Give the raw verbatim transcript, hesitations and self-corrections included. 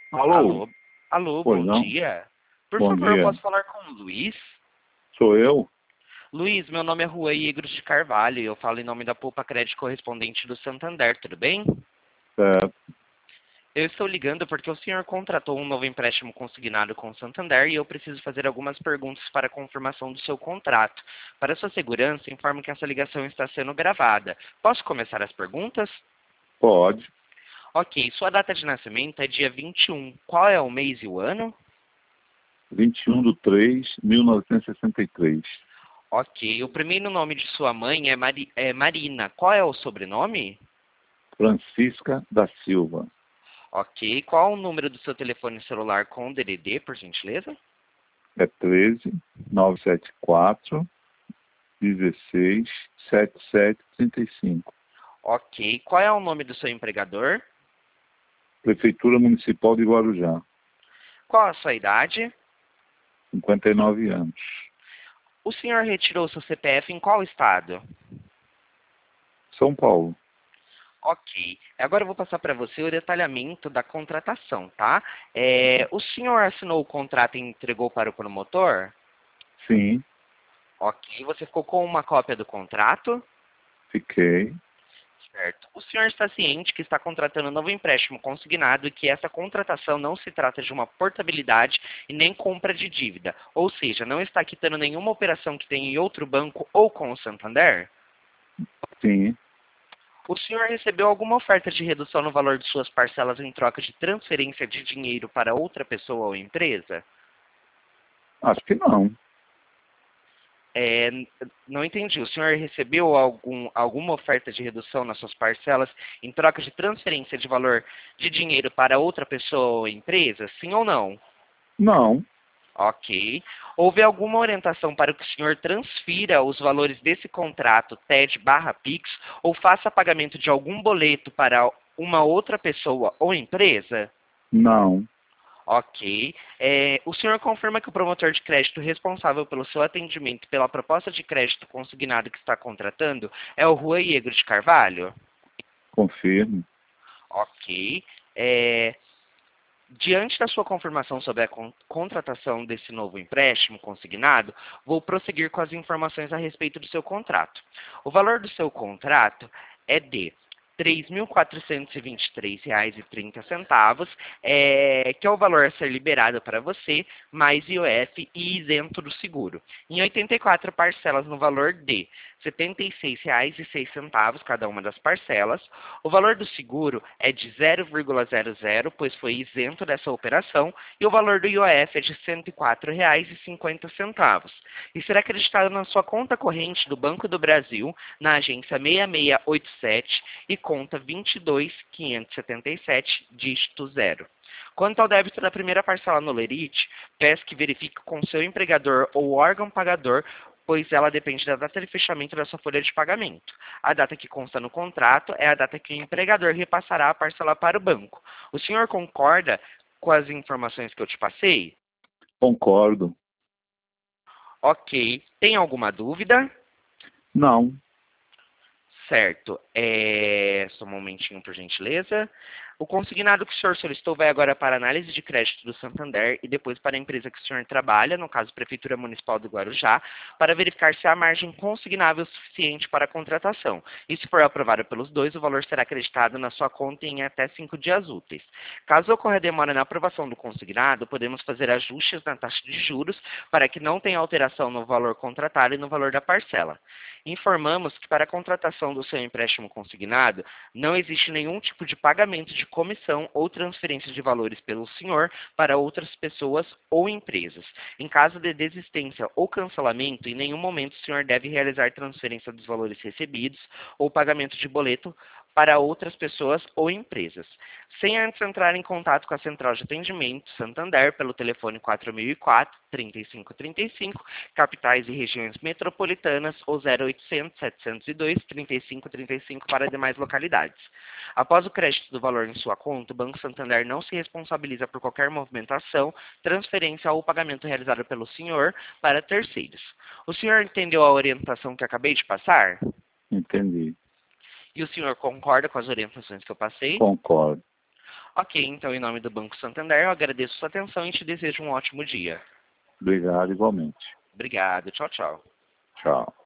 Alô? Alô, alô, Pois bom não? dia. Por Bom favor, eu dia. posso falar com o Luiz? Sou eu? Luiz, meu nome é Rui Igros de Carvalho e eu falo em nome da Poupa Crédito Correspondente do Santander, tudo bem? Certo. Eu estou ligando porque o senhor contratou um novo empréstimo consignado com o Santander e eu preciso fazer algumas perguntas para a confirmação do seu contrato. Para sua segurança, informo que essa ligação está sendo gravada. Posso começar as perguntas? Pode. Ok, sua data de nascimento é dia vinte e um. Qual é o mês e o ano? vinte e um de três de mil novecentos e sessenta e três. Ok. O primeiro nome de sua mãe é, Mari- é Marina. Qual é o sobrenome? Francisca da Silva. Ok. Qual o número do seu telefone celular com D D D, por gentileza? É treze, novecentos e setenta e quatro, dezesseis, setenta e sete, trinta e cinco. Ok. Qual é o nome do seu empregador? Prefeitura Municipal de Guarujá. Qual a sua idade? cinquenta e nove anos. O senhor retirou seu C P F em qual estado? São Paulo. Ok. Agora eu vou passar para você o detalhamento da contratação, tá? É, o senhor assinou o contrato e entregou para o promotor? Sim, Ok. Você ficou com uma cópia do contrato? fiquei. Certo. O senhor está ciente que está contratando um novo empréstimo consignado e que essa contratação não se trata de uma portabilidade e nem compra de dívida, ou seja, não está quitando nenhuma operação que tenha em outro banco ou com o Santander? Sim. O senhor recebeu alguma oferta de redução no valor de suas parcelas em troca de transferência de dinheiro para outra pessoa ou empresa? Acho que não. É, n- não entendi. O senhor recebeu algum, alguma oferta de redução nas suas parcelas em troca de transferência de valor de dinheiro para outra pessoa ou empresa? Sim ou não? Não. Ok. Houve alguma orientação para que o senhor transfira os valores desse contrato T E D barra Pix ou faça pagamento de algum boleto para uma outra pessoa ou empresa? Não. Ok. É, o senhor confirma que o promotor de crédito responsável pelo seu atendimento pela proposta de crédito consignado que está contratando é o Rui Igor de Carvalho? Confirmo. Ok. É, diante da sua confirmação sobre a con- contratação desse novo empréstimo consignado, vou prosseguir com as informações a respeito do seu contrato. O valor do seu contrato é de três mil quatrocentos e vinte e três reais e trinta centavos, é, que é o valor a ser liberado para você, mais I O F e isento do seguro, em oitenta e quatro parcelas no valor de setenta e seis reais e seis centavos cada uma das parcelas. O valor do seguro é de zero vírgula zero zero, pois foi isento dessa operação, e o valor do I O F é de cento e quatro reais e cinquenta centavos. E será acreditado na sua conta corrente do Banco do Brasil, na agência seis seis oito sete e conta vinte e dois mil quinhentos e setenta e sete, dígito zero. Quanto ao débito da primeira parcela no Lerite, peço que verifique com seu empregador ou órgão pagador, pois ela depende da data de fechamento da sua folha de pagamento. A data que consta no contrato é a data que o empregador repassará a parcela para o banco. O senhor concorda com as informações que eu te passei? Concordo. Ok. Tem alguma dúvida? Não. Certo. É... Só um momentinho, por gentileza. O consignado que o senhor solicitou vai agora para a análise de crédito do Santander e depois para a empresa que o senhor trabalha, no caso, Prefeitura Municipal do Guarujá, para verificar se há margem consignável suficiente para a contratação. E se for aprovado pelos dois, o valor será acreditado na sua conta em até cinco dias úteis. Caso ocorra demora na aprovação do consignado, podemos fazer ajustes na taxa de juros para que não tenha alteração no valor contratado e no valor da parcela. Informamos que para a contratação do seu empréstimo consignado, não existe nenhum tipo de pagamento de comissão ou transferência de valores pelo senhor para outras pessoas ou empresas. Em caso de desistência ou cancelamento, em nenhum momento o senhor deve realizar transferência dos valores recebidos ou pagamento de boleto para outras pessoas ou empresas. Sem antes entrar em contato com a Central de Atendimento Santander pelo telefone quatro mil e quatro, trinta e cinco trinta e cinco, capitais e regiões metropolitanas ou zero oitocentos, setecentos e dois, trinta e cinco trinta e cinco para demais localidades. Após o crédito do valor em sua conta, o Banco Santander não se responsabiliza por qualquer movimentação, transferência ou pagamento realizado pelo senhor para terceiros. O senhor entendeu a orientação que acabei de passar? Entendi. E o senhor concorda com as orientações que eu passei? Concordo. Ok, então, em nome do Banco Santander, eu agradeço sua atenção e te desejo um ótimo dia. Obrigado igualmente. Obrigado. Tchau, tchau. Tchau.